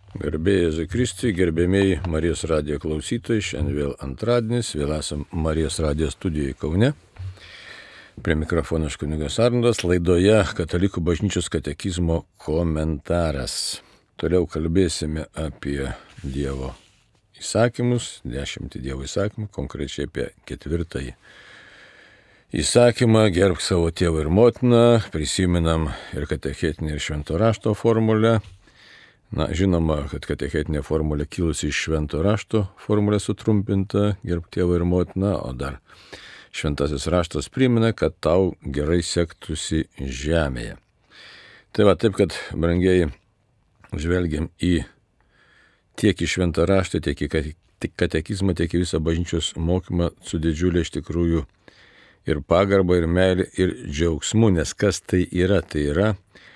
Garbėjai Jėzui Kristui, gerbėmiai Marijos radijo klausytojai, šiandien vėl antradienis, vėl esam Marijos radijo studijoje Kaune. Prie mikrofono kunigas Arnoldas, laidoje Katalikų bažnyčios katekizmo komentaras. Toliau kalbėsime apie Dievo įsakymus, 10 Dievo įsakymų, konkrečiai apie 4 įsakymą, gerbk savo tėvą ir motiną, prisiminam ir katechetinį ir švento rašto formulę. Žinoma, kad katechetinė formulė kilusi iš švento rašto, formulė sutrumpinta, gerbk tėvą ir motiną, o dar šventasis raštas primena, kad tau gerai sektųsi žemėje. Tai taip, kad, brangieji, žvelgiam tiek į šventą raštą, tiek į katekizmą, tiek į visą bažnyčios mokymą su didžiulė iš tikrųjų ir pagarba, ir meilė, ir džiaugsmu, nes kas tai yra? Tai yra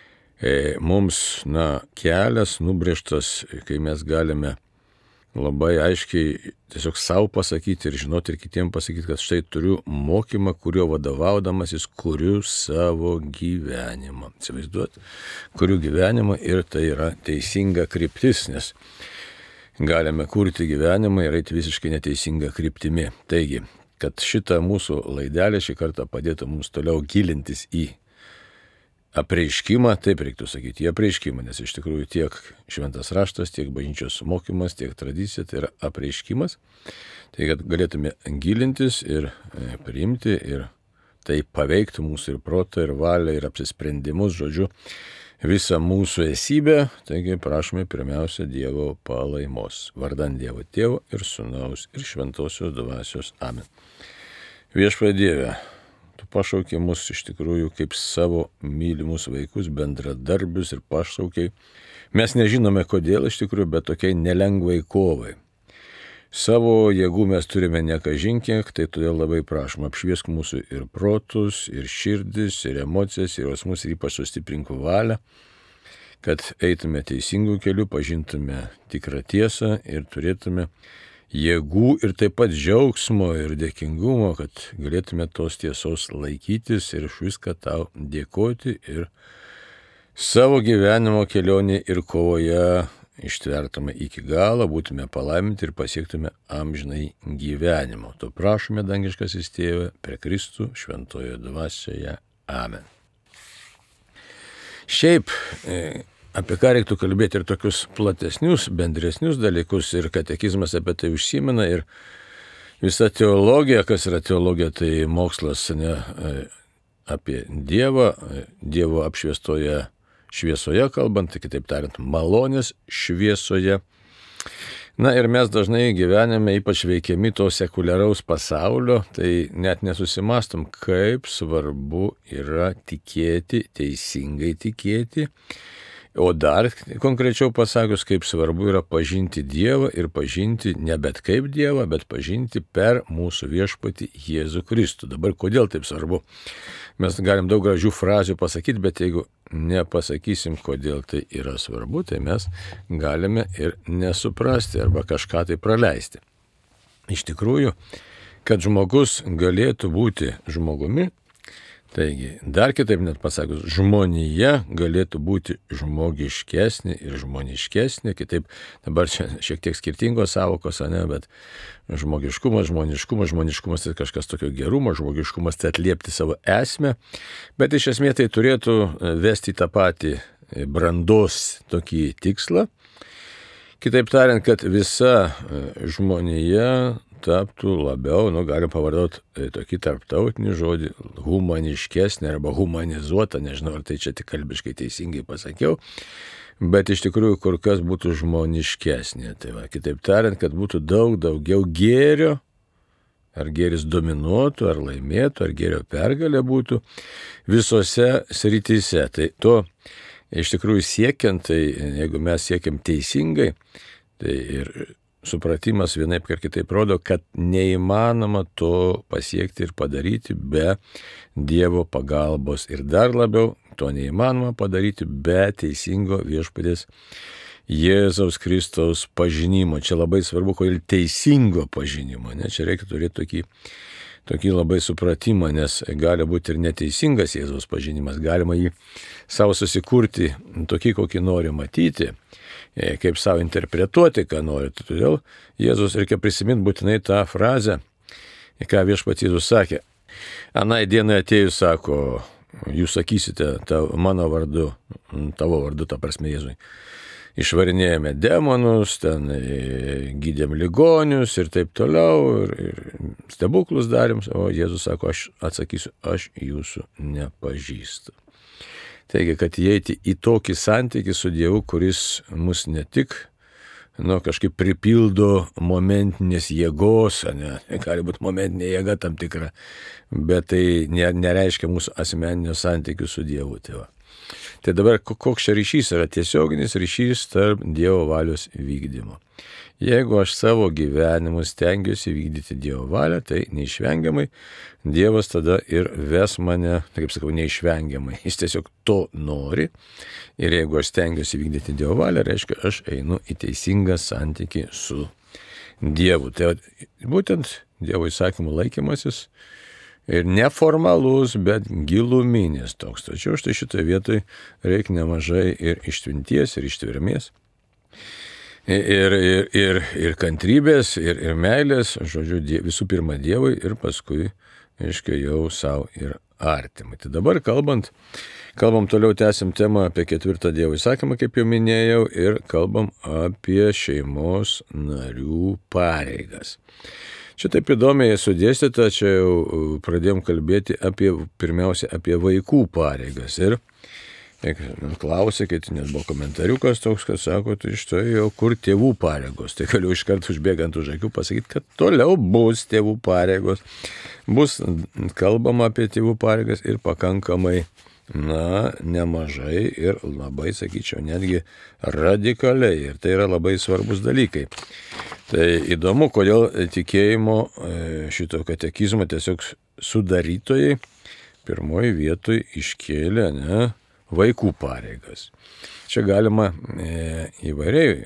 mums kelias nubrėžtas, kai mes galime labai aiškiai tiesiog savo pasakyti ir žinoti ir kitiems pasakyti, kad štai turiu mokymą, kurio vadovaudamasis kuriu savo gyvenimą. Įsivaizduot, kuriu gyvenimą ir tai yra teisinga kryptis, nes galime kurti gyvenimą ir eiti visiškai neteisinga kryptimi. Taigi, kad šitą mūsų laidelę šį kartą padėtų mums toliau gilintis į apreiškimą, taip reiktų sakyti, į apreiškimą, nes iš tikrųjų tiek šventas raštas, tiek bažnyčios mokymas, tiek tradicija, tai yra apreiškimas. Tai kad galėtume gilintis ir priimti ir tai paveiktų mūsų ir protą, ir valią, ir apsisprendimus, žodžiu, visą mūsų esybę. Taigi prašome pirmiausia Dievo palaimos. Vardan Dievo Tėvo ir Sūnaus ir Šventosios Dvasios. Amen. Viešpatie Dieve, pašaukė mus iš tikrųjų kaip savo mylimus vaikus, bendradarbius ir pašaukė. Mes nežinome kodėl iš tikrųjų, bet tokiai nelengvai kovai. Savo jėgų mes turime nekažinkiek, tai todėl labai prašom, apšviesk mūsų ir protus, ir širdis, ir emocijas, ir jausmus, ir ypač sustiprink valią, kad eitume teisingų kelių, pažintume tikrą tiesą ir turėtume jėgų ir taip pat džiaugsmo ir dėkingumo, kad galėtume tos tiesos laikytis ir už viską tau dėkoti ir savo gyvenimo kelionė ir kovoje ištvertume iki galo, būtume palaiminti ir pasiektume amžinai gyvenimo. To prašome, dangiškasis Tėve, per Kristų šventojoje dvasioje. Amen. Šiaip apie ką reiktų kalbėti ir tokius platesnius, bendresnius dalykus, ir katekizmas apie tai užsimena, ir visa teologija, kas yra teologija, tai mokslas apie Dievą, Dievo apšviestoje šviesoje kalbant, tai kitaip tariant, malonės šviesoje. Ir mes dažnai gyvenime, ypač veikiami to sekuliaraus pasaulio, tai net nesusimastom, kaip svarbu yra tikėti, teisingai tikėti. O dar konkrečiau pasakius, kaip svarbu yra pažinti Dievą ir pažinti ne bet kaip Dievą, bet pažinti per mūsų viešpatį Jėzų Kristų. Dabar kodėl taip svarbu? Mes galim daug gražių frazių pasakyti, bet jeigu nepasakysim, kodėl tai yra svarbu, tai mes galime ir nesuprasti arba kažką tai praleisti. Iš tikrųjų, kad žmogus galėtų būti žmogumi, taigi, dar kitaip net pasakius, žmonija galėtų būti žmogiškesnė ir žmoniškesnė, kitaip dabar čia šiek tiek skirtingos sąvokos, bet žmogiškumas, žmoniškumas tai kažkas tokio gerumo, žmogiškumas tai atliepti savo esmę, bet iš esmės tai turėtų vesti tą patį brandos tokį tikslą. Kitaip tariant, kad visa žmonija taptų labiau, galim pavardoti tokį tarptautinį žodį, humaniškesnė arba humanizuota, nežinau, ar tai čia tik kalbiškai teisingai pasakiau, bet iš tikrųjų kur kas būtų žmoniškesnė. Tai kitaip tariant, kad būtų daugiau gėrio, ar gėris dominuotų, ar laimėtų, ar gėrio pergalė būtų visose srityse. Tai to iš tikrųjų siekiant, tai jeigu mes siekiam teisingai, tai ir supratimas vienaip ar kitaip rodo, kad neįmanoma to pasiekti ir padaryti be Dievo pagalbos. Ir dar labiau, to neįmanoma padaryti be teisingo viešpaties Jėzaus Kristaus pažinimo. Čia labai svarbu, kodėl teisingo pažinimo. Čia reikia turėti tokį labai supratimą, nes gali būti ir neteisingas Jėzaus pažinimas. Galima jį savo susikurti tokį, kokį nori matyti. kaip savo interpretuoti, ką nori. Todėl Jėzus reikia prisiminti būtinai tą frazę, ką viešpats Jėzus sakė. Anai dienai atėjus sako, jūs sakysite mano vardu, tavo vardu, ta prasme Jėzui. Išvarinėjame demonus, ten gydėm ligonius ir taip toliau, ir stebuklus darėm, o Jėzus sako, aš atsakysiu, aš jūsų nepažįstu. Taigi, kad įeiti į tokį santykį su Dievu, kuris mus ne tik kažkaip pripildo momentinės jėgos, gali būti momentinė jėga tam tikra, bet tai nereiškia mūsų asmeninio santykių su Dievu. Tai dabar koks čia ryšys yra? Tiesioginis ryšys tarp Dievo valios vykdymo. Jeigu aš savo gyvenimu stengiuosi vykdyti Dievo valią, tai neišvengiamai Dievas tada ir ves mane, kaip sakau, neišvengiamai. Jis tiesiog to nori. Ir jeigu aš stengiuosi vykdyti Dievo valią, reiškia, aš einu į teisingą santykį su Dievu. Tai būtent Dievo įsakymų laikymasis ir neformalus, bet giluminis toks. Tačiau štai šitoje vietoje reikia nemažai ir ištvinties, ir ištvermės. Ir kantrybės, ir meilės, žodžiu, visų pirma Dievui ir paskui, aiškiai, jau savo ir artimai. Tai dabar kalbam toliau, tęsim temą apie 4 Dievo įsakymą, kaip jau minėjau, ir kalbam apie šeimos narių pareigas. Čia taip įdomiai sudėstyta, čia jau pradėjom kalbėti pirmiausia apie vaikų pareigas. Ir klausė, nes buvo komentariukas toks, kad sako, tai štai jau kur tėvų pareigos. Tai galiu iškart užbėgant už akių pasakyti, kad toliau bus tėvų pareigos. Bus kalbama apie tėvų pareigas ir pakankamai, nemažai ir labai, sakyčiau, netgi radikaliai. Ir tai yra labai svarbus dalykai. Tai įdomu, kodėl tikėjimo šito katekizmo tiesiog sudarytojai pirmoji vietoj iškėlė, vaikų pareigas. Čia galima įvairiai,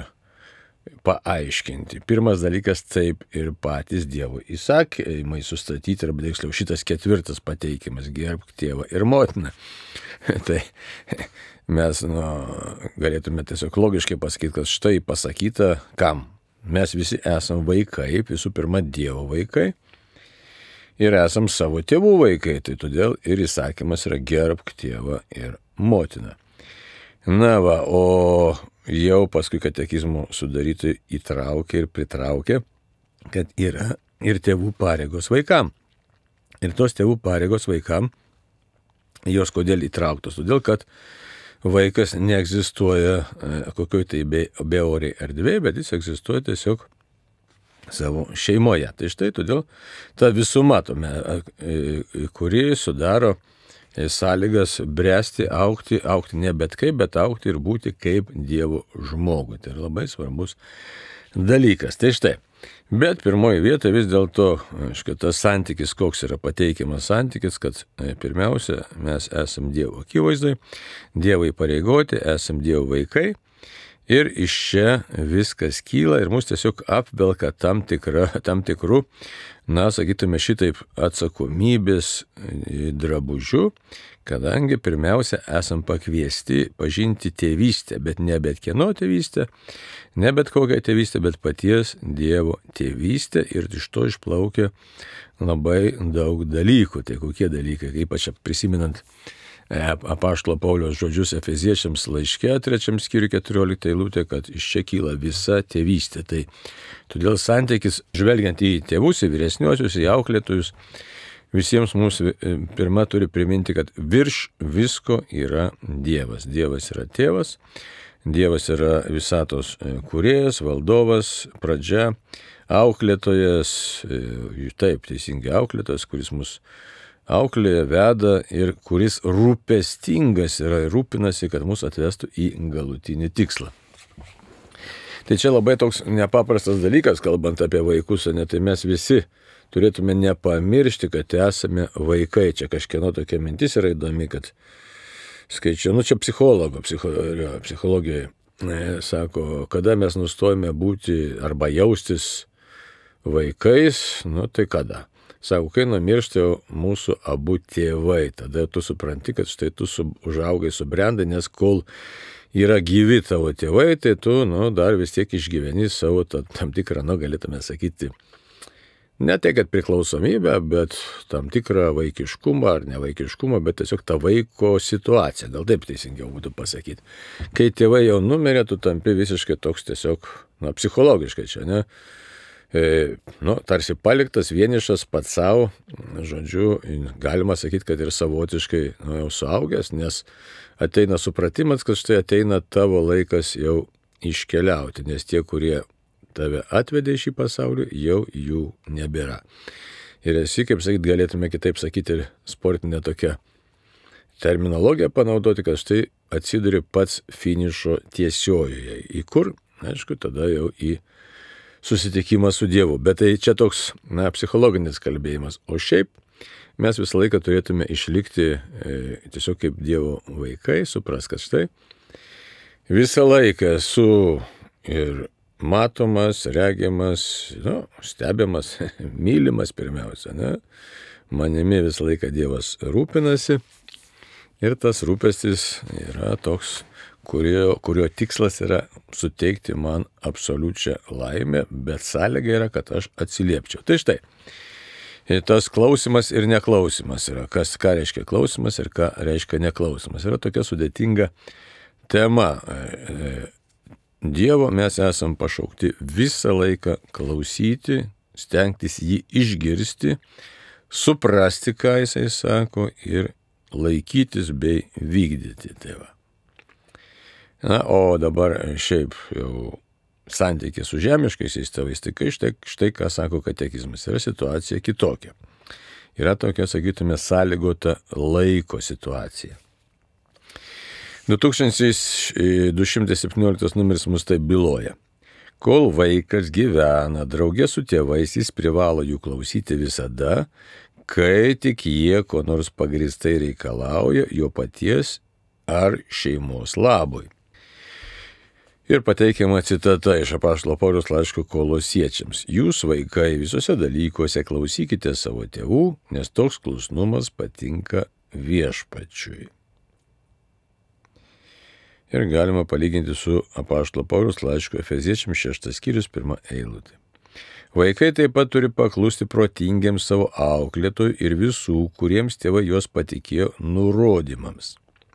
paaiškinti. Pirmas dalykas, taip ir patys Dievo įsakymai sustatyti, arba tiksliau šitas 4 pateikimas, gerbk tėvą ir motiną. Tai mes galėtume tiesiog logiškai pasakyti, kad štai pasakyta, kam? Mes visi esam vaikai, visų pirma Dievo vaikai. Ir esam savo tėvų vaikai, tai todėl ir įsakymas yra gerbk tėvą ir motiną. O jau paskui katekizmo sudarytojai įtraukė ir pritraukė, kad yra ir tėvų pareigos vaikam. Ir tos tėvų pareigos vaikam, jos kodėl įtrauktos? Todėl, kad vaikas neegzistuoja kokioj tai beoriai erdvėje, bet jis egzistuoja tiesiog savo šeimoje. Tai štai todėl ta visuma, kuri sudaro sąlygas bręsti, augti ne bet kaip, bet augti ir būti kaip Dievo žmogui. Tai yra labai svarbus dalykas. Tai štai. Bet pirmoji vieta vis dėlto, tas santykis, koks yra pateikiamas santykis, kad pirmiausia, mes esam Dievo akivaizdai, Dievo įpareigoti, esam Dievo vaikai. Ir iš čia viskas kyla ir mus tiesiog apvelka tam tikrų, sakytume šitaip, atsakomybės drabužių, kadangi pirmiausia esam pakviesti pažinti tėvystę, bet ne bet kieno tėvystę, ne bet kokią tėvystę, bet paties Dievo tėvystę ir iš to išplaukia labai daug dalykų. Tai kokie dalykai, ypač prisiminant apaštalo Pauliaus žodžius Efeziečiams laiške 3 skyriuje 14 eilutė, kad iš čia kyla visa tėvystė. Tai todėl santykis, žvelgiant į tėvus, į vyresniuosius, į auklėtojus, visiems mūsų pirma turi priminti, kad virš visko yra Dievas. Dievas yra tėvas, Dievas yra visatos kūrėjas, valdovas, pradžia, auklėtojas, taip, teisingai auklėtojas, kuris mus auklėja, veda ir kuris rūpestingas yra ir rūpinasi, kad mus atvestų į galutinį tikslą. Tai čia labai toks nepaprastas dalykas, kalbant apie vaikus, tai mes visi turėtume nepamiršti, kad esame vaikai. Čia kažkieno tokia mintis yra įdomi, kad skaičiu, čia psichologijoje sako, kada mes nustojame būti arba jaustis vaikais, tai kada? Sako, kai numiršta mūsų abu tėvai, tada tu supranti, kad štai tu užaugai, subrendai, nes kol yra gyvi tavo tėvai, tai tu, dar vis tiek išgyveni savo tam tikrą, galėtume sakyti, ne tai, kad priklausomybę, bet tam tikrą vaikiškumą ar nevaikiškumą, bet tiesiog tą vaiko situaciją, gal taip teisingiau būtų pasakyti. Kai tėvai jau numirė, tu tampi visiškai toks tiesiog, psichologiškai čia, ne? Tarsi paliktas, vienišas pats savo, žodžiu, galima sakyti, kad ir savotiškai jau suaugęs, nes ateina supratimas, kad štai ateina tavo laikas jau iškeliauti, nes tie, kurie tave atvedė į šį pasaulį, jau jų nebėra. Ir esi, kaip sakyt, galėtume kitaip sakyti ir sportinę tokią terminologiją panaudoti, kad štai atsiduri pats finišo tiesiojoje. Į kur? Aišku, tada jau į susitikimą su Dievu. Bet tai čia toks, psichologinis kalbėjimas. O šiaip mes visą laiką turėtume išlikti tiesiog kaip Dievo vaikai, supras, kad štai visą laiką esu ir matomas, regimas, stebimas, mylimas pirmiausia, ne? Manimi visą laiką Dievas rūpinasi ir tas rūpestis yra toks, kurio tikslas yra suteikti man absoliučią laimę, bet sąlyga yra, kad aš atsiliepčiau. Tai štai, tas klausimas ir neklausimas yra, ką reiškia klausimas ir ką reiškia neklausimas. Yra tokia sudėtinga tema. Dievo mes esam pašaukti visą laiką klausyti, stengtis jį išgirsti, suprasti, ką jisai sako ir laikytis bei vykdyti tėvą. O dabar šiaip jau santykis su žemiškaisiais tėvais, tai štai ką sako katekizmas, yra situacija kitokia. Yra tokia, sakytume, sąlygota laiko situacija. 2217 numeris mus tai byloja. Kol vaikas gyvena draugė su tėvais, jis privalo jų klausyti visada, kai tik jie ko nors pagrįstai reikalauja jo paties ar šeimos labui. Ir pateikiama citata iš apaštalo Pauliaus laiško Kolosiečiams. Jūs, vaikai, visose dalykuose klausykite savo tėvų, nes toks klusnumas patinka viešpačiui. Ir galima palyginti su apaštalo Pauliaus laiško Efeziečiams 6 skyrius 1 eilutė. Vaikai taip pat turi paklusti protingiems savo auklėtojų ir visų, kuriems tėvai juos patikėjo nurodymams.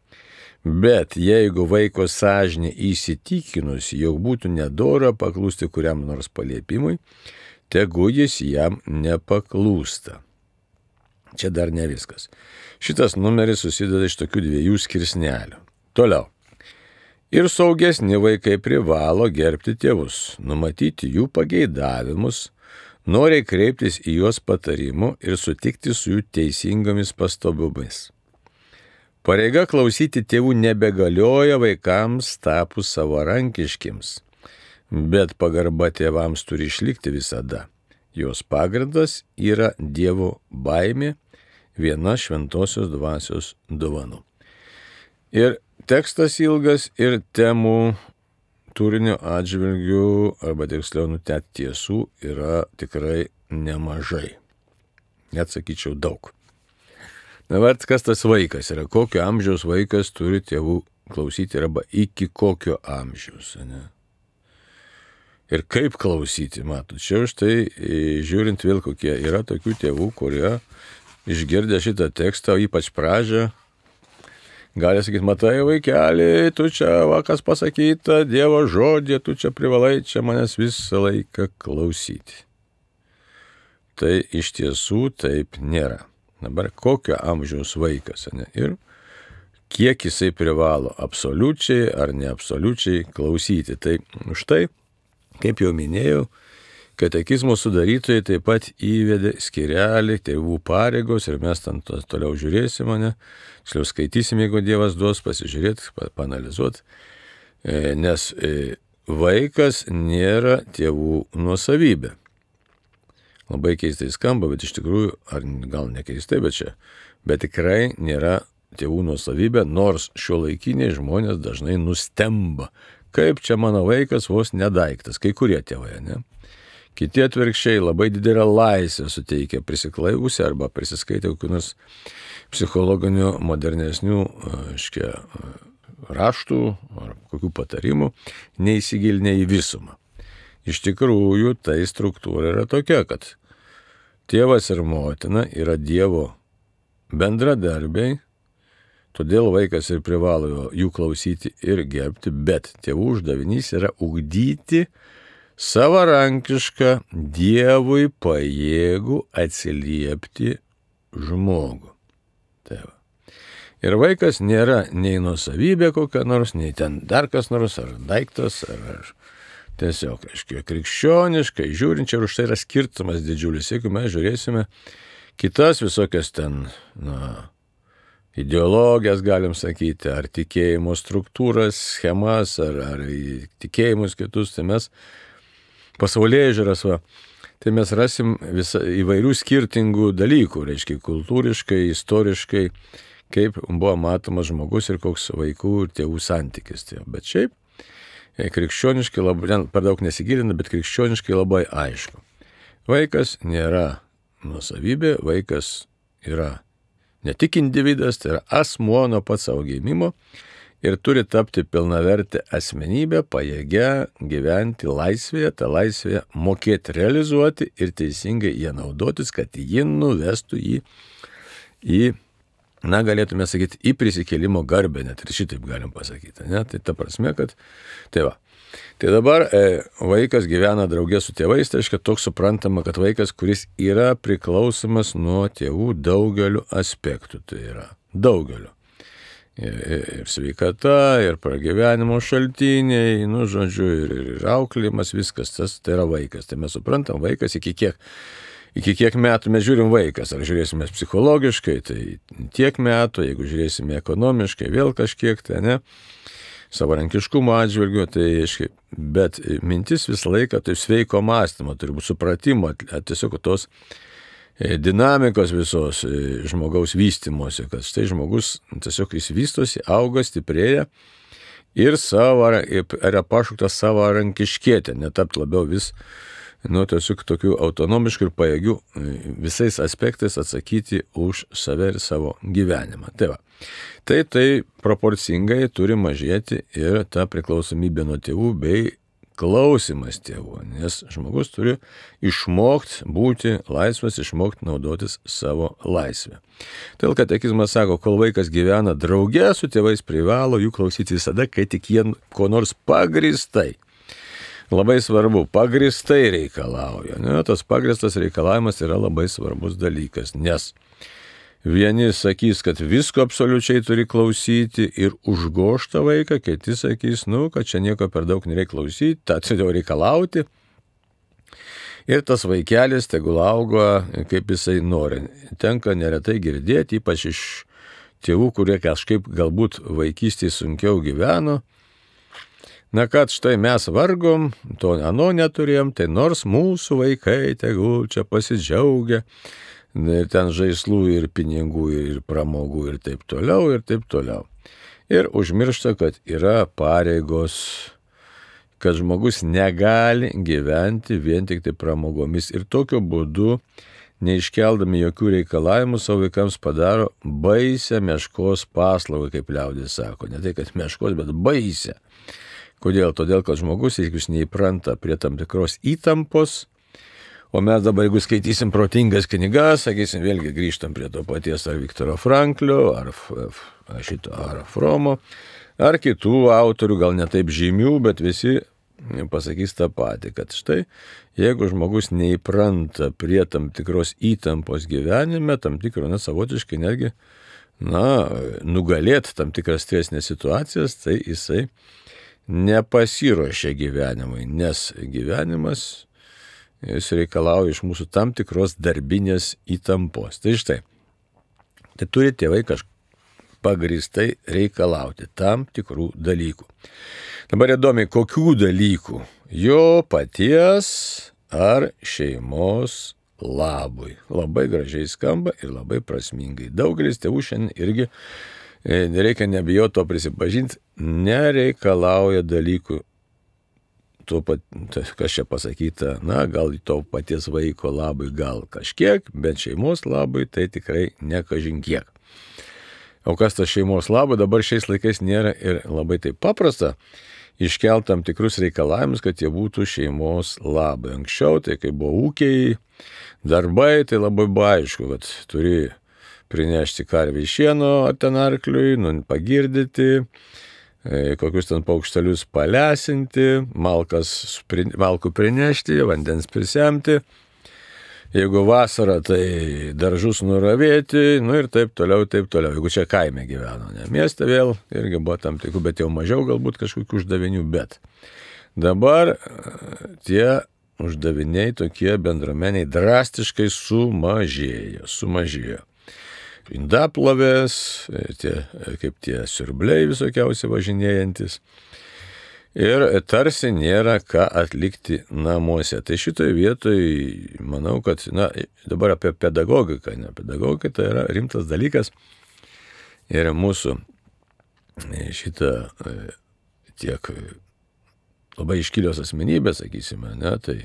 Bet jeigu vaiko sąžinė įsitikinusi, jog būtų nedora paklusti kuriam nors paliepimui, tegu jis jam nepaklūsta. Čia dar ne viskas. Šitas numeris susideda iš tokių 2 skirsnelių. Toliau. Ir saugesni vaikai privalo gerbti tėvus, numatyti jų pageidavimus, noriai kreiptis į juos patarimu ir sutikti su jų teisingomis pastabomis. Pareiga klausyti tėvų nebegalioja vaikams tapus savarankiškims, bet pagarba tėvams turi išlikti visada. Jos pagrindas yra Dievo baimė, viena šventosios dvasios dovanų. Ir tekstas ilgas ir temų turinio atžvilgių, arba tiksliau net tiesų, yra tikrai nemažai. Net sakyčiau daug. Dabar kas tas vaikas yra? Kokio amžiaus vaikas turi tėvų klausyti arba iki kokio amžiaus? Ne? Ir kaip klausyti, matot. Čia štai žiūrint vėl kokie yra tokių tėvų, kurie išgirdę šitą tekstą, ypač pradžią, gali sakyti, matai vaikeli, tu čia vakas pasakyta, Dievo žodė, tu čia privalai čia manęs visą laiką klausyti. Tai iš tiesų taip nėra. Dabar kokio amžiaus vaikas, ne? Ir kiek jisai privalo absoliučiai ar neabsoliučiai klausyti. Tai štai, kaip jau minėjau, katekizmo sudarytojai taip pat įvedė skyrelį tėvų pareigos ir mes ten toliau žiūrėsim, ne? Tiksliau skaitysim, jeigu Dievas duos, pasižiūrėti, panalizuoti, nes vaikas nėra tėvų nuosavybė. Labai keistai skamba, bet iš tikrųjų, ar gal ne keistai, bet tikrai nėra tėvų nuosavybė, nors šiuolaikiniai žmonės dažnai nustemba, kaip čia mano vaikas vos nedaiktas, kai kurie tėvai, ne? Kiti atvirkščiai labai didelę laisvę suteikia prisiklaivusi arba prisiskaitę kokių nors psichologinių, modernesnių raštų ar kokių patarimų, neįsigilinę į visumą. Iš tikrųjų, tai struktūra yra tokia, kad tėvas ir motina yra Dievo bendradarbiai, todėl vaikas ir privalo jų klausyti ir gerbti, bet tėvų uždavinys yra ugdyti savarankišką Dievui pajėgų atsiliepti žmogų. Tai va. Ir vaikas nėra nei nuosavybė kokia nors, nei ten dar kas nors, ar daiktas, ar tiesiog, aiškiai, krikščioniškai žiūrinčiai, ir už tai yra skirtumas didžiulis. Jeigu mes žiūrėsime kitas visokias ten, ideologijas, galim sakyti, ar tikėjimo struktūras, schemas, ar tikėjimus kitus, tai mes pasaulyje žiūras, tai mes rasim įvairių skirtingų dalykų, reiškia, kultūriškai, istoriškai, kaip buvo matomas žmogus ir koks vaikų ir tėvų santykis. Bet šiaip, krikščioniškai labai, per daug nesigilina, bet krikščioniškai labai aišku. Vaikas nėra nuosavybė, vaikas yra ne tik individas, tai yra asmuo nuo pat savo gimimo ir turi tapti pilnavertę asmenybę, pajėgę gyventi laisvėje, tą laisvėje mokėti realizuoti ir teisingai ją naudotis, kad ji nuvestų jį į, galėtume sakyti, į prisikėlimo garbę, net ir šitaip galim pasakyti. Ne? Tai ta prasme, kad tai va. Tai dabar vaikas gyvena draugė su tėvais, tai reiškia toks suprantama, kad vaikas, kuris yra priklausomas nuo tėvų daugeliu aspektų, tai yra daugeliu. Ir sveikata, ir pragyvenimo šaltiniai, žodžiu, ir auklėjimas, viskas tas, tai yra vaikas. Tai mes suprantam, vaikas iki kiek metų mes žiūrim vaikas, ar žiūrėsime psichologiškai, tai tiek metų, jeigu žiūrėsime ekonomiškai, vėl kažkiek, tai ne, savarankiškumo atžvilgiu, tai aiškiai, bet mintis visą laiką, tai sveiko mąstymo, turi būti supratimo, tiesiog tos dinamikos visos žmogaus vystymosi, kad štai žmogus tiesiog jis vystosi, auga, stiprėja ir yra pašauktas savarankiškėti, netapt labiau vis tiesiog tokių autonomiškų ir pajėgių visais aspektais atsakyti už save ir savo gyvenimą. Tai va. Tai proporcingai turi mažėti ir ta priklausomybė nuo tėvų bei klausimas tėvų, nes žmogus turi išmokti būti laisvas, išmokti naudotis savo laisvę. Todėl katekizmas sako, kol vaikas gyvena drauge su tėvais, privalo jų klausyti visada, kai tik jie ko nors pagrįstai. Labai svarbu, pagrįstai reikalauja. Tas pagrįstas reikalavimas yra labai svarbus dalykas, nes vieni sakys, kad visko absoliučiai turi klausyti ir užgožta vaiką, kiti sakys, kad čia nieko per daug nereikia klausyti, tą turi reikalauti. Ir tas vaikelis tegul auga, kaip jisai nori. Tenka neretai girdėti, ypač iš tėvų, kurie kažkaip galbūt vaikystėje sunkiau gyveno. Kad štai mes vargom, to ano neturėjom, tai nors mūsų vaikai tegul čia pasidžiaugia, ten žaislų ir pinigų ir pramogų ir taip toliau, ir taip toliau. Ir užmiršta, kad yra pareigos, kad žmogus negali gyventi vien tik tai pramogomis ir tokiu būdu, neiškeldami jokių reikalavimų, savo vaikams padaro baisę meškos paslaugą, kaip liaudis sako. Ne tai, kad meškos, bet baisę. Kodėl? Todėl, kad žmogus, jeigu jis neįpranta prie tam tikros įtampos, o mes dabar, jeigu skaitysim protingas knygas, sakysim, vėlgi grįžtam prie to paties ar Viktoro Franklio, ar Fromo, ar kitų autorių, gal ne taip žymių, bet visi pasakys tą patį, kad štai, jeigu žmogus neįpranta prie tam tikros įtampos gyvenime, tam tikro, savotiškai netgi, nugalėti tam tikras stresinės situacijas, tai jisai nepasiruošia gyvenimui, nes gyvenimas jis reikalauja iš mūsų tam tikros darbinės įtampos. Tai štai, tai turi tėvai pagrįstai reikalauti tam tikrų dalykų. Dabar įdomi, kokių dalykų? Jo paties ar šeimos labui. Labai gražiai skamba ir labai prasmingai. Daugelis tėvų šiandien irgi, nereikia nebijoti to prisipažinti, nereikalauja dalykų. Kas čia pasakyta, gal to paties vaiko labui gal kažkiek, bet šeimos labui tai tikrai ne kažin kiek. O kas tas šeimos labui, dabar šiais laikais nėra ir labai taip paprasta iškelt tam tikrus reikalavimus, kad jie būtų šeimos labai. Anksčiau, tai kai buvo ūkiai, darbai, tai labai buvo aišku, kad turi prinešti karvį šieno ar ten arkliui, pagirdyti, kokius ten paukštelius palesinti, malkų prinešti, vandens prisemti. Jeigu vasara, tai daržus nuravėti, ir taip toliau, taip toliau. Jeigu čia kaime gyveno, ne mieste vėl, irgi buvo tam tikrų, bet jau mažiau galbūt kažkokių uždavinių, bet dabar tie uždaviniai tokie bendruomeniai drastiškai sumažėjo. Indaplovės, kaip tie siurbliai visokiausi važinėjantis. Ir tarsi nėra ką atlikti namuose. Tai šitoje vietoje manau, kad dabar apie pedagogiką. Pedagogika tai yra rimtas dalykas. Ir mūsų šitą tiek labai iškilios asmenybės, sakysime, tai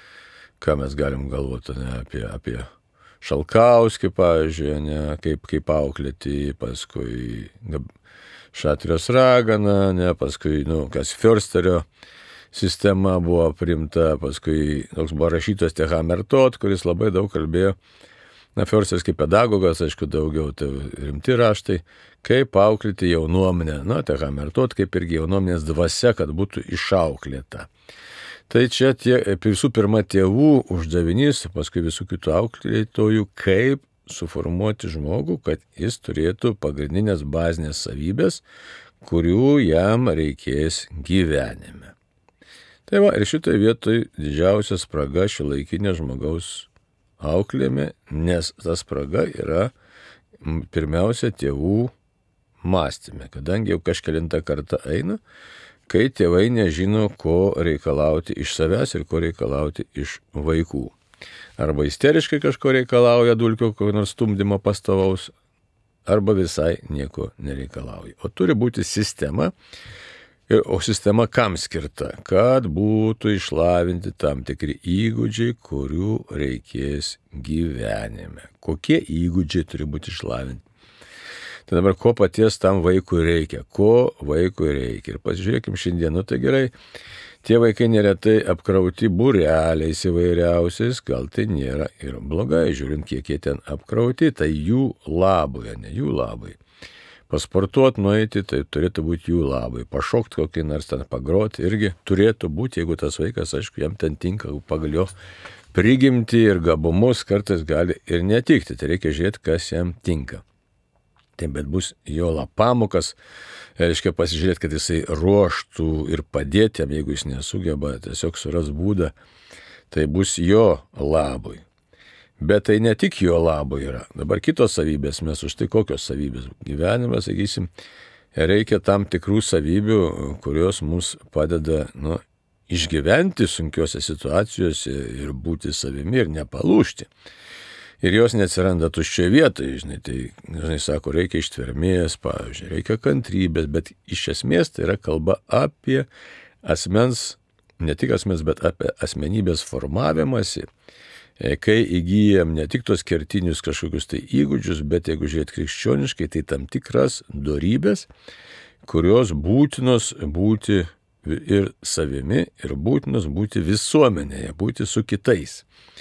ką mes galim galvoti apie Šalkauskį, pavyzdžiui, kaip auklėti, paskui Šatrijos ragana, paskui, kas Försterio sistema buvo priimta, paskui toks buvo rašytojas Hammertot, kuris labai daug kalbėjo, Försteris kaip pedagogas, aišku, daugiau tai rimti raštai, kaip auklėti jaunuomenę, Hammertot kaip irgi jaunuomenės dvasia, kad būtų išauklėta. Tai čia visų pirma tėvų uždavinys, paskui visų kitų auklėtojų, kaip suformuoti žmogų, kad jis turėtų pagrindinės bazinės savybės, kurių jam reikės gyvenime. Tai va, ir šitoje vietoje didžiausia spraga šiuolaikinio žmogaus auklėjime, nes ta spraga yra pirmiausia tėvų mąstyme, kadangi jau kažkelintą kartą eina, kai tėvai nežino, ko reikalauti iš savęs ir ko reikalauti iš vaikų. Arba isteriškai kažko reikalauja dulkio, kokio nors stumdymo pastovaus, arba visai nieko nereikalauja. O turi būti sistema, o sistema kam skirta? Kad būtų išlavinti tam tikri įgūdžiai, kurių reikės gyvenime. Kokie įgūdžiai turi būti išlavinti? Tai dabar ko paties tam vaikui reikia? Ko vaikui reikia? Ir pasižiūrėkim šiandien, tai gerai. Tie vaikai neretai apkrauti būreliais įvairiausiais, gal tai nėra ir blogai, žiūrint, kiek jie ten apkrauti, tai jų labui, ne jų labai. Pasportuoti, nueiti, tai turėtų būti jų labai. Pašokti kokį nors ten pagroti irgi turėtų būti, jeigu tas vaikas, aišku, jam ten tinka pagal jo prigimtį ir gabumus, kartais gali ir netikti, tai reikia žiūrėti, kas jam tinka. Tai bet bus jo pamokas, reiškia pasižiūrėti, kad jisai ruoštų ir padėti jam, jeigu jis nesugeba, tiesiog suras būdą, tai bus jo labui. Bet tai ne tik jo labui yra. Dabar kitos savybės, mes už tai kokios savybės. Gyvenime, sakysim, reikia tam tikrų savybių, kurios mums padeda, išgyventi sunkiose situacijose ir būti savimi ir nepalūžti. Ir jos neatsiranda tuščioje vietoje, tai sako, reikia ištvermės, pavyzdžiui, reikia kantrybės, bet iš esmės tai yra kalba apie asmens, ne tik asmens, bet apie asmenybės formavimąsi, kai įgyjam ne tik tos kertinius kažkokius tai įgūdžius, bet jeigu žiūrėt krikščioniškai, tai tam tikras dorybės, kurios būtinos būti ir savimi, ir būtinos būti visuomenėje, būti su kitais.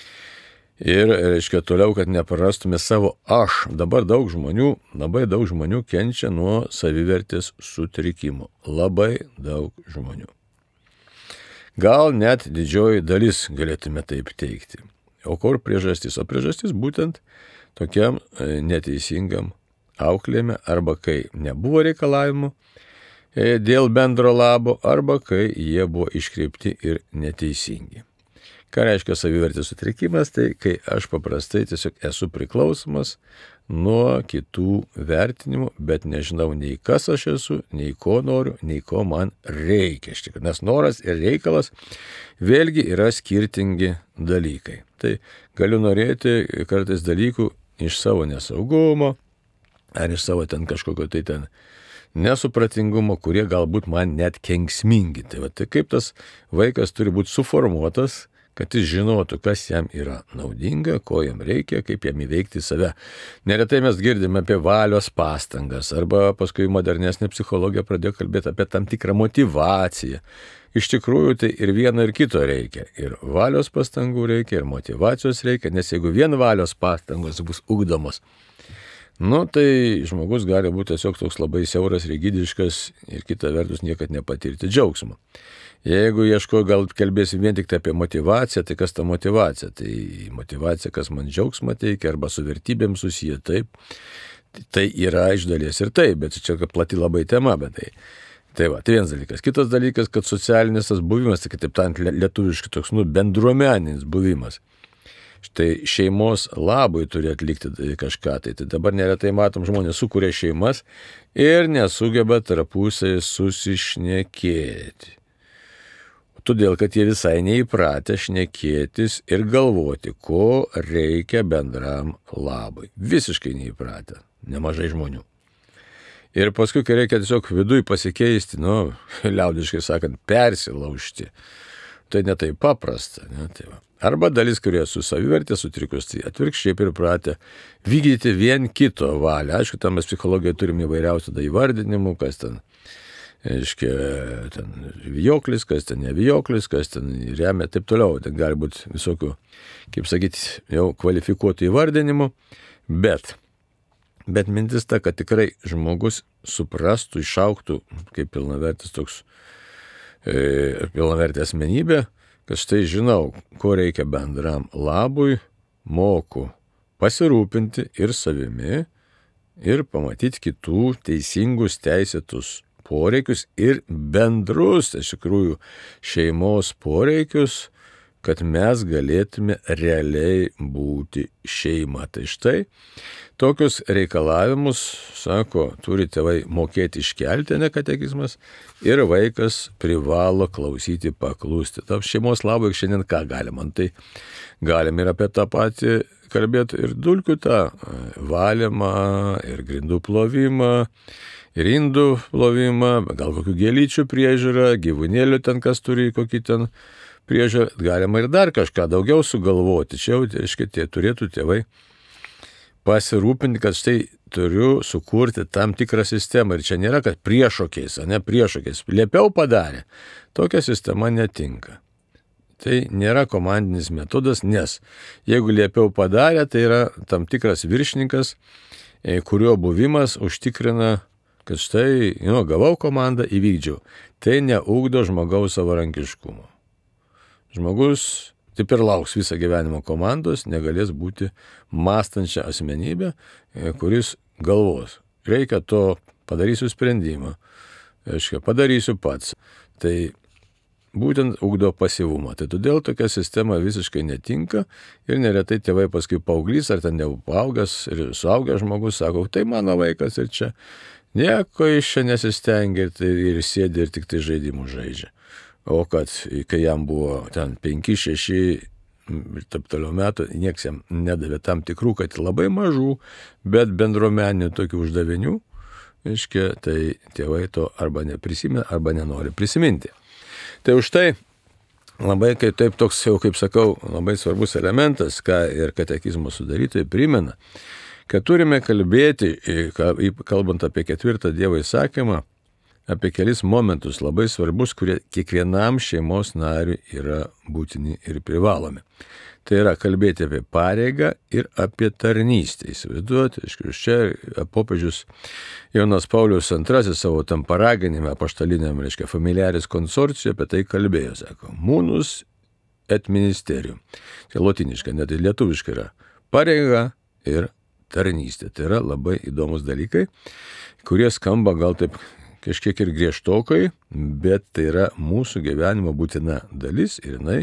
Ir, reiškia, toliau, kad neprarastume savo aš. Dabar labai daug žmonių kenčia nuo savivertės sutrikimų. Labai daug žmonių. Gal net didžioji dalis galėtume taip teikti. O kur priežastis? O priežastis būtent tokiam neteisingam auklėjime, arba kai nebuvo reikalavimų dėl bendro labo, arba kai jie buvo iškreipti ir neteisingi. Ką reiškia savivertės sutrikimas? Tai kai aš paprastai tiesiog esu priklausomas nuo kitų vertinimų, bet nežinau nei kas aš esu, nei ko noriu, nei ko man reikia. Nes noras ir reikalas vėlgi yra skirtingi dalykai. Tai galiu norėti kartais dalykų iš savo nesaugumo, ar iš savo ten kažkokio tai ten nesupratingumo, kurie galbūt man net kenksmingi. Tai kaip tas vaikas turi būti suformuotas, kad jis žinotų, kas jam yra naudinga, ko jam reikia, kaip jam įveikti save. Neretai mes girdime apie valios pastangas, arba paskui modernesnė psichologija pradėjo kalbėti apie tam tikrą motivaciją. Iš tikrųjų, tai ir vieno, ir kito reikia. Ir valios pastangų reikia, ir motivacijos reikia, nes jeigu vien valios pastangos bus ugdomos, tai žmogus gali būti tiesiog toks labai siauras, rigidiškas ir kita vertus niekad nepatirti džiaugsmo. Jeigu gal kalbėsim vien tik apie motivaciją, tai kas ta motivacija? Tai motivacija, kas man džiaugsmą teikia, arba su vertybėm susiję, taip. Tai yra iš dalies ir taip, bet čia plati labai tema, bet tai. Tai vienas dalykas. Kitas dalykas, kad socialinis tas buvimas, tai kitaip tariant, lietuviškai toks, bendruomeninis buvimas. Štai šeimos labui turi atlikti kažką. Tai dabar neretai matom, žmonės sukuria šeimas ir nesugeba tarpusai susišnekėti. Todėl, kad jie visai neįpratę šnekėtis ir galvoti, ko reikia bendram labui. Visiškai neįpratę. Nemažai žmonių. Ir paskui, kai reikia tiesiog viduj pasikeisti, liaudiškai sakant, persilaužti, tai netai paprasta. Ne? Arba dalis, kurie su savivertė sutrikus, tai atvirkščiai pripratę vykdyti vien kito valią. Aišku, tam mes psichologijoje turime įvairiausių įvardinimų, kas ten, ten vijoklis, kas ten nevijoklis, kas ten remia, taip toliau. Ten gali būti visokių, kaip sakyti, jau kvalifikuotų įvardinimų, bet mintis ta, kad tikrai žmogus suprastų, išauktų kaip pilnavertis toks, pilnavertė asmenybė, kad štai žinau, ko reikia bendram labui, moku pasirūpinti ir savimi, ir pamatyti kitų teisingus, teisėtus poreikius ir bendrus, iš tikrųjų, šeimos poreikius, kad mes galėtume realiai būti šeima. Tai štai tokius reikalavimus, sako, turi tėvai mokėti iškelti, ne katekizmas, ir vaikas privalo klausyti, paklusti. Ta šeimos labui šiandien ką galim? Tai galim ir apie tą patį kalbėti, ir dulkių tą valymą, ir grindų plovimą, ir indų plovimą, gal kokių gėlyčių priežiūrą, gyvūnėlių ten kas turi kokį ten priežiūrą, galima ir dar kažką daugiau sugalvoti. Čia jau, reiškia, turėtų tėvai pasirūpinti, kad štai turiu sukurti tam tikrą sistemą. Ir čia nėra, kad priešokiais, liepiau padarė. Tokia sistema netinka. Tai nėra komandinis metodas, nes jeigu liepiau padarė, tai yra tam tikras viršininkas, kurio buvimas užtikrina, kad štai, gavau komandą, įvykdžiau. Tai neugdo žmogaus savarankiškumo. Žmogus taip ir lauks visą gyvenimo komandos, negalės būti mąstančia asmenybė, kuris galvos. Reikia to, padarysiu sprendimą, padarysiu pats. Tai būtent ugdo pasyvumą. Tai todėl tokia sistema visiškai netinka ir neretai tėvai paskui paauglys ar ten jau paaugęs ir suaugęs žmogus sako, tai mano vaikas ir čia nieko iš čia nesistengia ir sėdi ir tik tai žaidimų žaidžia. O kad, kai jam buvo ten 5, 6 ir taip toliau metų, nieks jam nedavė tam tikrų, kad labai mažų, bet bendruomeninių tokių uždavinių, tai tėvai to arba neprisimena, arba nenori prisiminti. Tai už tai labai, kai taip toks, jau kaip sakau, labai svarbus elementas, ką ir katekizmo sudarytojai primena, kad turime kalbėti, kalbant apie 4 Dievo įsakymą, apie kelis momentus labai svarbus, kurie kiekvienam šeimos nariui yra būtini ir privalomi. Tai yra kalbėti apie pareigą ir apie tarnystę. Įsivaizduoti, čia popiežius Jonas Paulius II savo tam paraginime apaštaliniam, familiaris konsorcijui apie tai kalbėjo, sako, munus et ministerium. Tai lotiniška, net ir lietuviškai yra pareiga ir tarnystė. Tai yra labai įdomus dalykai, kurie skamba gal taip kažkiek ir griežtokai, bet tai yra mūsų gyvenimo būtina dalis ir jinai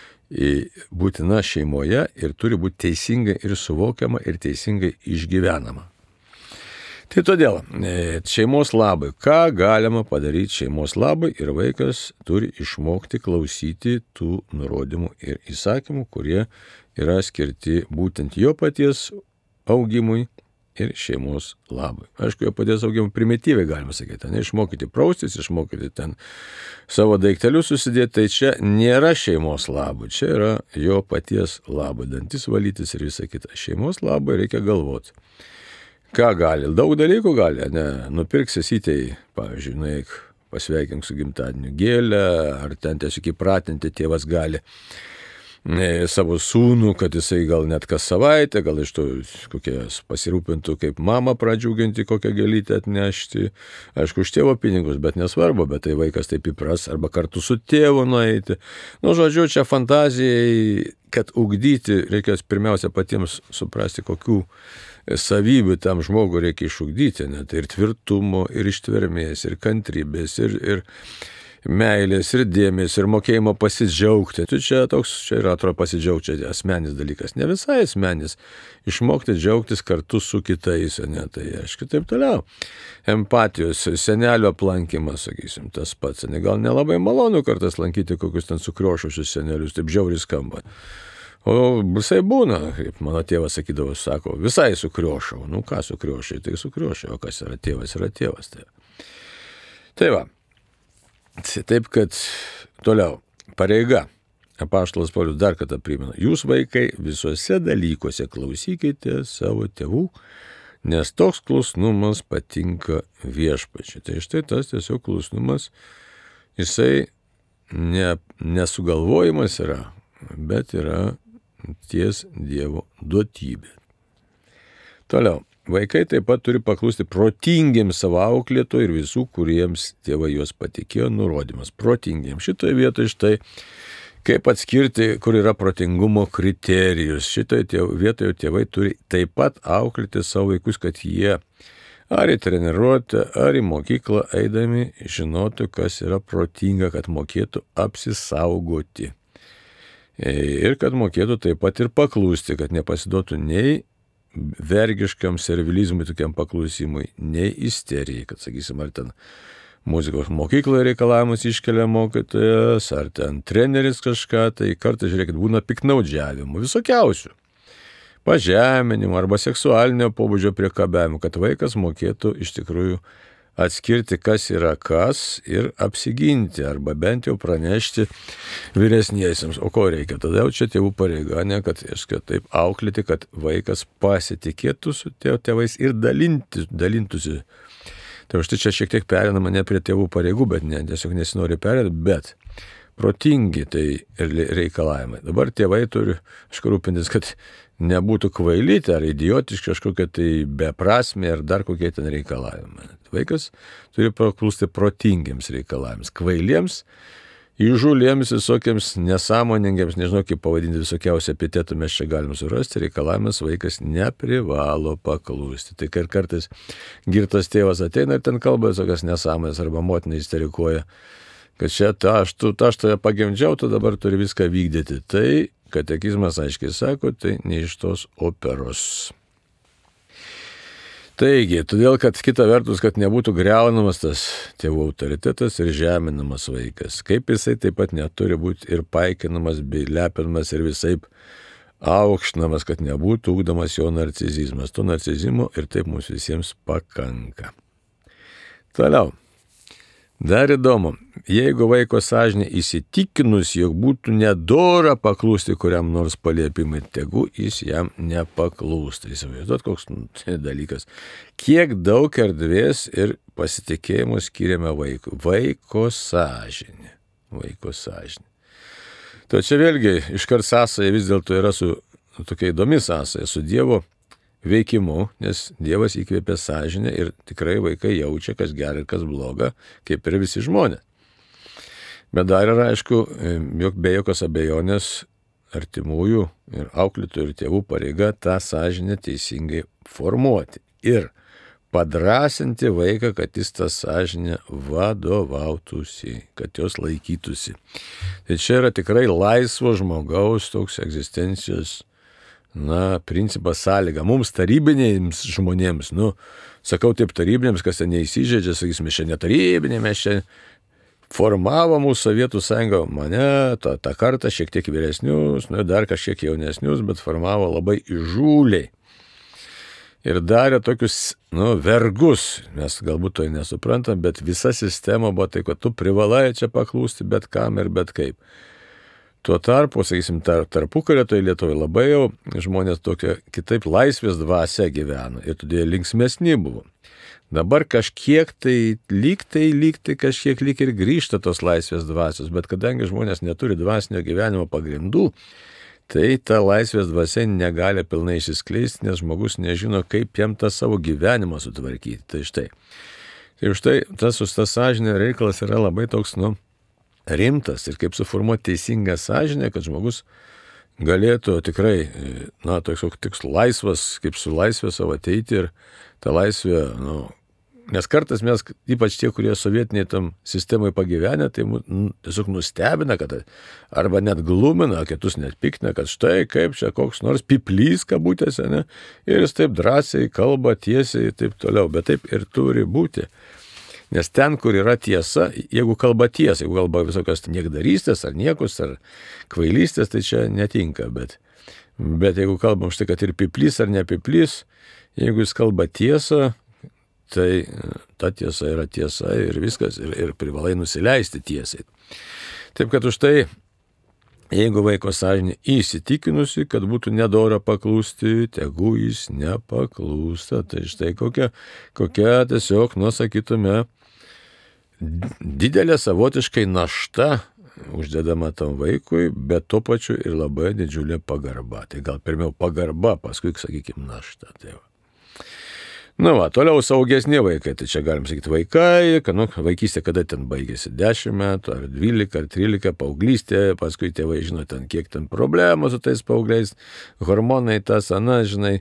būtina šeimoje ir turi būti teisingai ir suvokiama ir teisingai išgyvenama. Tai todėl šeimos labai, ką galima padaryti šeimos labai ir vaikas turi išmokti klausyti tų nurodymų ir įsakymų, kurie yra skirti būtent jo paties augimui ir šeimos labui. Aišku, jo paties augimo primityviai galima sakyti, išmokyti praustis, išmokyti ten savo daiktelius susidėti, tai čia nėra šeimos labui, čia yra jo paties labui, dantis valytis ir visa kita. Šeimos labui reikia galvoti. Ką gali? Daug dalykų gali, nupirksi sytei, pavyzdžiui, nueik pasveikink su gimtadieniu gėlę, ar ten tiesiog įpratinti tėvas gali savo sūnų, kad jisai gal net kas savaitę, gal iš to kokias pasirūpintų kaip mamą pradžiuginti, kokią gėlytę atnešti. Aišku, už tėvo pinigus, bet nesvarbu, bet tai vaikas taip įpras, arba kartu su tėvu nueiti. Žodžiu, čia fantazijai, kad ugdyti, reikia pirmiausia patiems suprasti, kokių savybių tam žmogui reikia išugdyti, net ir tvirtumo, ir ištvermės, ir kantrybės, ir meilės, ir dėmesio, ir mokėjimo pasidžiaugti. Čia yra, atrodo, pasidžiaugti, čia asmenis dalykas. Ne visai asmenis. Išmokti džiaugtis kartu su kitais, tai aišku, taip toliau. Empatijos, senelio aplankymas, sakysim, tas pats. Gal nelabai malonu kartais lankyti kokius ten sukriošusius senelius, taip žiauriai skamba. O visai būna, kaip mano tėvas sakydavo, sako, visai sukriošau. Ką sukriošai, tai sukriošai, o kas yra tėvas, yra tėvas. Tai va. Taip, kad toliau, pareiga. Apaštalas Paulius dar kartą primena, jūs vaikai visuose dalykuose klausykite savo tėvų, nes toks klusnumas patinka Viešpačiui. Tai štai tas tiesiog klusnumas, jisai nesugalvojimas yra, bet yra ties Dievo duotybė. Toliau. Vaikai taip pat turi paklusti protingiems savo auklėtojų ir visų, kuriems tėvai juos patikėjo, nurodymas. Protingiems. Šitoje vietoje štai, kaip atskirti, kur yra protingumo kriterijus. Šitoje vietoje tėvai turi taip pat auklėti savo vaikus, kad jie ar į treniruotę, ar į mokyklą eidami žinotų, kas yra protinga, kad mokėtų apsisaugoti. Ir kad mokėtų taip pat ir paklusti, kad nepasiduotų nei vergiškam servilizmui, tokiam paklusimui, nei isterijai, kad, sakysim, ar ten muzikos mokykloje reikalavimus iškelia mokytojas, ar ten treneris kažką, tai kartais, žiūrėkit, būna piknaudžiavimų, visokiausių, pažeminimų arba seksualinio pobūdžio priekabiavimų, kad vaikas mokėtų iš tikrųjų atskirti, kas yra kas ir apsiginti, arba bent jau pranešti vyresniesiems. O ko reikia? Tada jau čia tėvų pareiga, kad taip auklėti, kad vaikas pasitikėtų su tėvais ir dalintųsi. Tai štai čia šiek tiek perinama ne prie tėvų pareigų, bet tiesiog nesinori perėti, bet protingi tai reikalavimai. Dabar tėvai turi rūpintis, kad nebūtų kvailyti ar idiotiški kažkokie tai beprasmė ar dar kokie ten reikalavimai. Vaikas turi paklusti protingiams reikalavimams, kvailiems, įžūliems, visokiems nesąmoningiams, nežinau kaip pavadinti, visokiausių epitetų mes čia galime surasti, reikalavimas vaikas neprivalo paklusti. Tai kartais girtas tėvas ateina ir ten kalba visokias nesąmonės arba motina isterikuoja, kad čia aš tave pagimdžiau, tu dabar turi viską vykdyti. Tai katekizmas aiškiai sako, tai ne iš tos operos. Taigi, todėl, kad kita vertus, kad nebūtų griaunamas tas tėvų autoritetas ir žeminamas vaikas, kaip jisai taip pat neturi būti ir paikinamas bei lepinamas ir visaip aukštinamas, kad nebūtų ugdomas jo narcizizmas. To narcizimo ir taip mums visiems pakanka. Toliau. Dar įdomu, jeigu vaiko sąžinė įsitikinus, jog būtų nedora paklūsti kuriam nors paliepimui, tegu jis jam nepaklūsta. Įsivaizduot, koks dalykas. Kiek daug erdvės ir pasitikėjimo skiriame vaikui. Vaiko sąžinė. Tai čia vėlgi iškart sąsaja vis dėlto yra su tokia įdomi sąsaja su Dievo veikimu, nes Dievas įkvėpė sąžinę ir tikrai vaikai jaučia, kas gera ir kas bloga, kaip ir visi žmonės. Bet dar yra, aišku, jog be jokios abejonės artimųjų ir auklėtojų ir tėvų pareiga tą sąžinę teisingai formuoti ir padrasinti vaiką, kad jis tą sąžinę vadovautųsi, kad jos laikytųsi. Tai čia yra tikrai laisvo žmogaus toks egzistencijos principas sąlyga. Mums tarybinėms žmonėms, sakau taip tarybinėms, kas ten neįsižeidžia, sakysime, čia netarybinė, mes čia formavo mūsų Sovietų sąjunga, mane, tą kartą šiek tiek vyresnius, dar kažkiek jaunesnius, bet formavo labai įžūliai. ir darė tokius, vergus. Mes galbūt to nesuprantam, bet visa sistema buvo tai, kad tu privalai čia paklūsti bet kam ir bet kaip. Tuo tarpu, sakysim, tarpukario tai Lietuvoje labai jau žmonės tokia kitaip laisvės dvasia gyveno ir todėl linksmesni buvo. Dabar kažkiek tai lyg kažkiek ir grįžta tos laisvės dvasios, bet kadangi žmonės neturi dvasinio gyvenimo pagrindų, tai ta laisvės dvasia negali pilnai išsiskleisti, nes žmogus nežino, kaip jam tą savo gyvenimą sutvarkyti. Tai štai. Ir štai tas sąžinė reikalas yra labai toks, rimtas ir kaip suformuoti teisingą sąžinę, kad žmogus galėtų tikrai, toks laisvas, kaip su laisvė savo ateiti ir tą laisvę, nes kartais mes, ypač tie, kurie sovietiniai tam sistemai pagyvenę, tai tiesiog nustebina, kad arba net glumina, kitus net piktina, kad štai kaip čia koks nors piplys kabutėse, ne? Ir jis taip drąsiai kalba tiesiai ir taip toliau, bet taip ir turi būti. Nes ten, kur yra tiesa, jeigu kalba tiesa, jeigu kalba visokios niekdarystės ar niekus ar kvailystės, tai čia netinka. Bet jeigu kalbam štai, kad ir piplys ar nepiplys, jeigu jis kalba tiesą, tai ta tiesa yra tiesa ir viskas, ir privalai nusileisti tiesai. Taip kad už tai, jeigu vaiko sąžinė įsitikinusi, kad būtų nedora paklūsti, tegu jis nepaklūsta. Tai štai kokia tiesiog, sakytume, didelė savotiškai našta uždedama tam vaikui, bet tuo pačiu ir labai didžiulė pagarba. Tai gal pirmiau pagarba, paskui, sakykime, našta. Tai toliau saugesni vaikai, tai čia galim sakyti vaikai, kad vaikystė kada ten baigėsi 10 metų, ar 12, ar 13, paauglystė, paskui tėvai žino ten, kiek ten problemų su tais paaugliais, hormonai tas, žinai.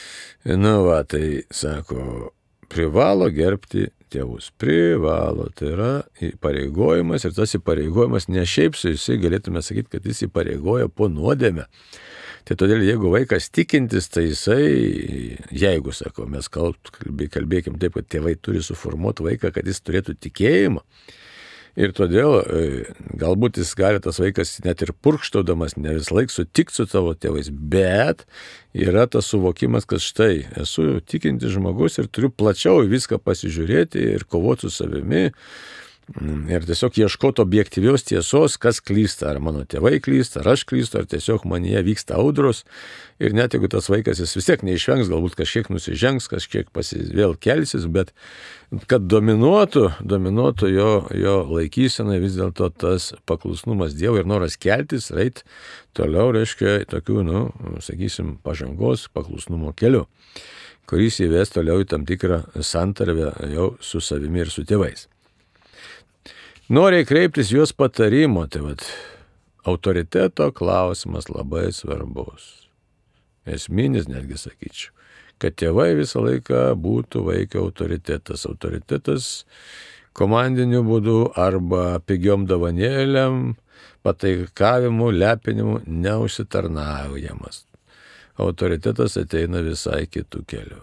Tai sako, privalo gerbti tėvus. Privalo, tai yra įpareigojimas ir tas įpareigojimas ne šiaip su jisai galėtume sakyti, kad jis įpareigoja po nuodėmę. Tai todėl, jeigu vaikas tikintis, tai jisai, jeigu, sako, mes kalbėkim taip, kad tėvai turi suformuoti vaiką, kad jis turėtų tikėjimą. Ir todėl galbūt jis gali tas vaikas net ir purkštaudamas, ne vis laik sutikti su tavo tėvais, bet yra tas suvokimas, kad štai esu tikintis žmogus ir turiu plačiau viską pasižiūrėti ir kovoti su savimi. Ir tiesiog ieškoti objektyvios tiesos, kas klysta, ar mano tėvai klysta, ar aš klystu, ar tiesiog manyje vyksta audros. Ir net jeigu tas vaikas jis vis tiek neišvengs, galbūt kažkiek nusižengs, kažkiek vėl kelsis, bet kad dominuotų jo laikysenai vis dėlto tas paklusnumas Dievui ir noras keltis, eit toliau, reiškia, tokių, sakysim, pažangos paklusnumo keliu, kuris įves toliau į tam tikrą santarvę jau su savimi ir su tėvais. Noriai kreiptis juos patarimo, tai autoriteto klausimas labai svarbus. Esminis netgi sakyčiau, kad tėvai visą laiką būtų vaikio autoritetas. Autoritetas komandiniu būdu arba pigiom dovanėlėm, pataikavimu, lepinimu neužsitarnaujamas. Autoritetas ateina visai kitų kelių,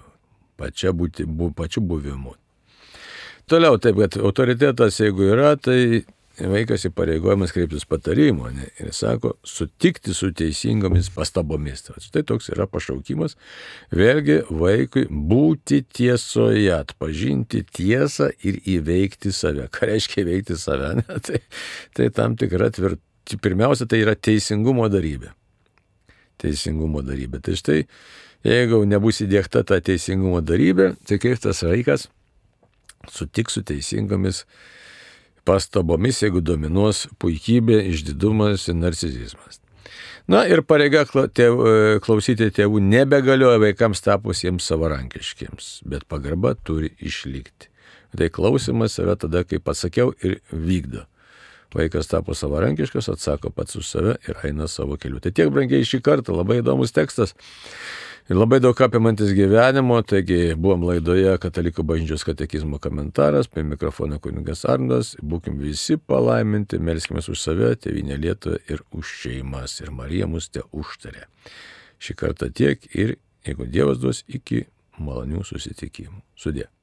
pačiu buvimu. Toliau, taip, kad autoritetas, jeigu yra, tai vaikas įpareigojamas kreiptis patarimo, ir sako, sutikti su teisingomis pastabomis. Štai toks yra pašaukimas, vėlgi vaikui būti tiesoje, atpažinti tiesą ir įveikti save. Ką reiškia įveikti save? Tai tam tikra pirmiausia, tai yra teisingumo darybė. Teisingumo darybė. Tai štai, jeigu nebus įdiegta ta teisingumo darybė, tai kaip tas vaikas sutiks su teisingomis pastabomis, jeigu dominuos puikybė, išdidumas ir narcisizmas. Ir pareiga klausyti tėvų nebegalioja vaikams tapusiems savarankiškiems, bet pagarba turi išlikti. Tai klausimas yra tada, kai pasakiau ir vykdo. Vaikas tapo savarankiškas, atsako pats už save ir eina savo keliu. Tai tiek, brangiai, šį kartą, labai įdomus tekstas. Ir labai daug apimantis gyvenimo, taigi buvom laidoje Katalikų bažnyčios katekizmo komentaras, prie mikrofono kunigas Arnoldas, būkim visi palaiminti, melskimės už save, Tėvynę Lietuvą ir už šeimas, ir Marija mus te užtarė. Šį kartą tiek ir, jeigu Dievas duos, iki malonių susitikimų. Sudie.